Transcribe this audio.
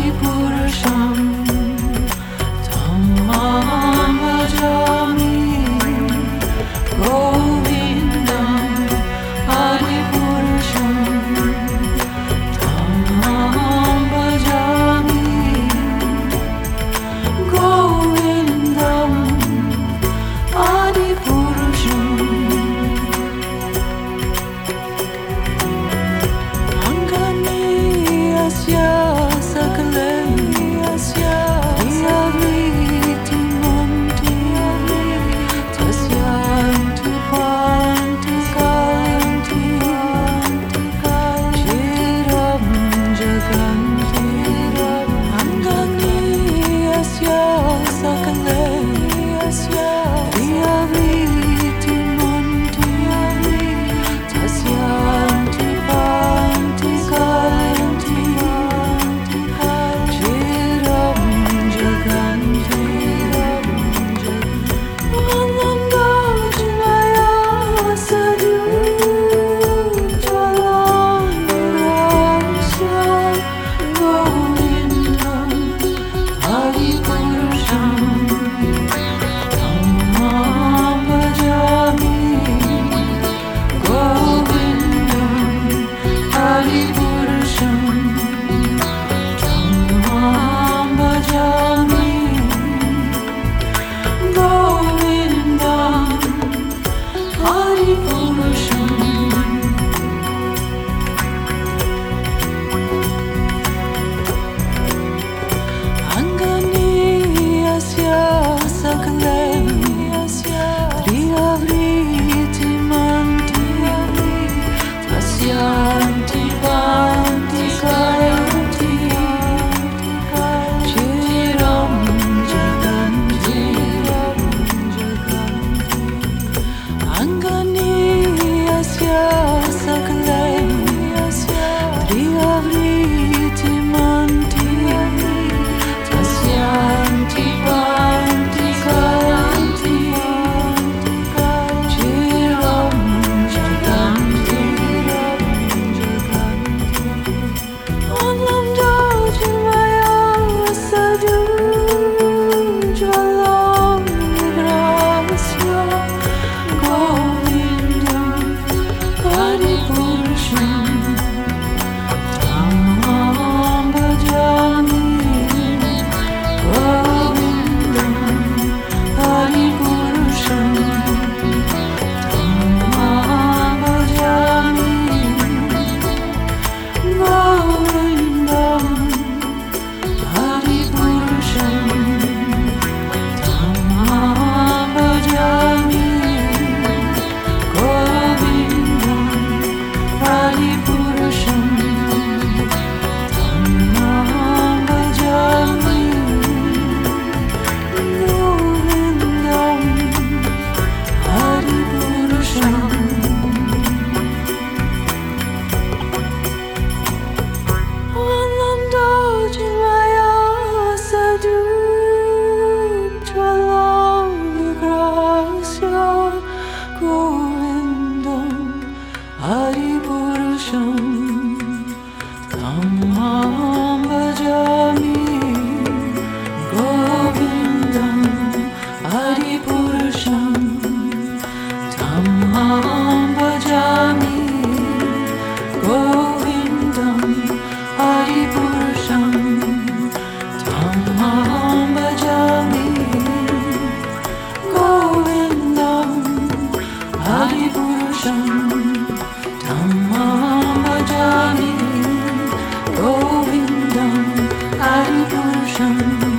Purusham Dhammam bhajami Govindam Adi Purusham Dhammam bhajami Govindam Adi Purusham Anganiyasya Sakaleyasya Diyavriti Manti Tasyanti Panti Kayanti Chiram Jaganti Anganiyasya Sakaleyasya Diyavriti Manti Tasyanti Panti Kayanti Chiram Jaganti Ananda Jivaya Sadhu Jalam Rasya Govindam Adi Purusham Dhammam bhajami Govindam Adi Purusham Dhammam bhajami Govindam Adi Purusham Anganiyasya Sakaleyasya Diyavriti Manti Tasyanti Panti Kayanti Chiram Jaganti Anganiyasya Sakaleyasya Diyavriti Manti Tasyanti Panti Kayanti Chiram Jaganti Ananda Jivaya Sadhu Jalam Rasya Govindam Adi Purusham Dhammam bhajami Govindam Adi Purusham Dhammam bhajami Govindam Adi Purusham Dhammam bhajami Govindam Adi Purusham Dhammam bhajami Govindam Adi Purusham Ananda Jivaya Sadhu Jalam Rasya Govindam Adi Purusham Dhammam bhajami Govindam Adi Purusham Dhammam bhajami Govindam Adi Purusham Dhammam bhajami Govindam Adi Purusham Dhammam bhajami Govindam Adi Purusham